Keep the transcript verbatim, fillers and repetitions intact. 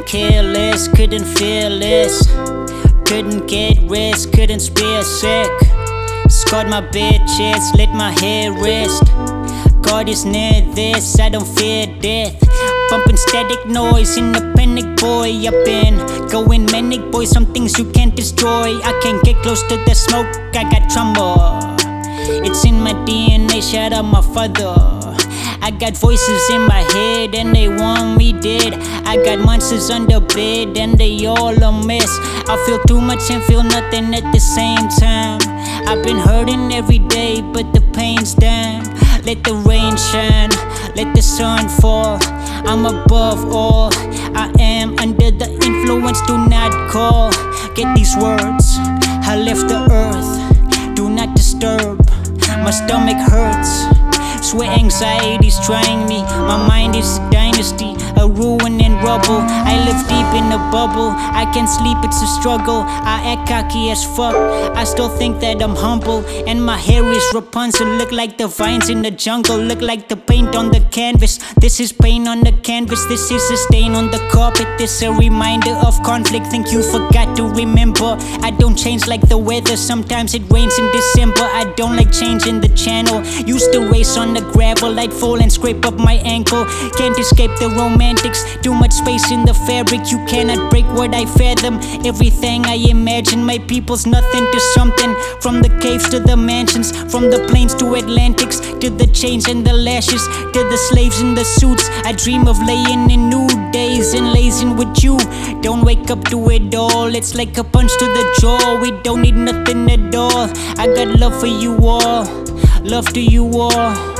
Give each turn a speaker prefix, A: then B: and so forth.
A: Couldn't care less, couldn't feel this. Couldn't get rest, couldn't spare sick. Scarred my bed chest, let my hair rest. God is near this, I don't fear death. Bumping static noise in the panic, boy. I've been going manic, boy. Some things you can't destroy. I can't get close to the smoke, I got trouble. It's in my D N A, shout out my father. I got voices in my head and they want me dead. I got monsters under bed and they all a mess. I feel too much and feel nothing at the same time. I've been hurting every day, but the pain's down. Let the rain shine, let the sun fall. I'm above all, I am under the influence, do not call. Get these words, I left the earth, do not disturb. My stomach hurts, swear anxiety's trying me. My mind is a dynasty, a ruin and rubble. I live deep in a bubble, I can't sleep, it's a struggle. I act cocky as fuck, I still think that I'm humble. And my hair is Rapunzel, look like the vines in the jungle. Look like the paint on the canvas, this is paint on the canvas. This is a stain on the carpet, this a reminder of conflict. Think you forgot to remember, I don't change like the weather. Sometimes it rains in December, I don't like changing the channel. Used to race on the gravel, I'd fall and scrape up my ankle. Can't escape the romantics, too much space in the fabric. You cannot break what I fathom. Everything I imagine, my people's nothing to something. From the caves to the mansions, from the plains to Atlantics, to the chains and the lashes, to the slaves in the suits. I dream of laying in new days and lazing with you. Don't wake up to it all, it's like a punch to the jaw. We don't need nothing at all, I got love for you all, love to you all.